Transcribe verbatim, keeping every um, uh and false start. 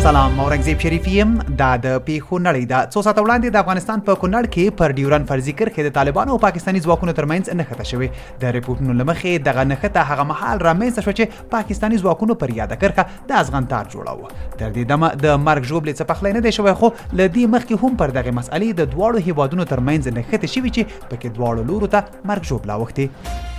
سلام، اورنګزیب شریفی یم. دا د پیښو نړۍ ده. څو ساعته وړاندې د افغانستان په کونړ کې پر ډیورن فرضي کرښې د طالبانو او پاکستاني ځواکونو ترمنځ نښته شوې. د ریپورټونو له مخې دغه نښته هغه مهال رامنځته شوه چې پاکستاني ځواکونو پر یاده کرښه د ازغنتار جوړاوه. تر دې دمه د مرګ ژوبلې څه پخلی نه دی شوی، خو له دې مخکې هم پر دغې مسئلې د دواړو هیوادونو ترمنځ نښتې شوي چې پکې دواړو لورو ته مرګ ژوبله اوښتې.